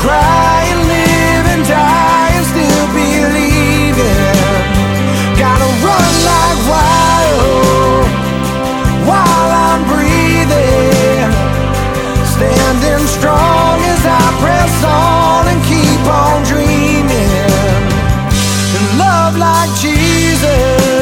cry and live and die and still believing. Gotta run like wild while I'm breathing, standing strong as I press on and keep on dreaming. And love like Jesus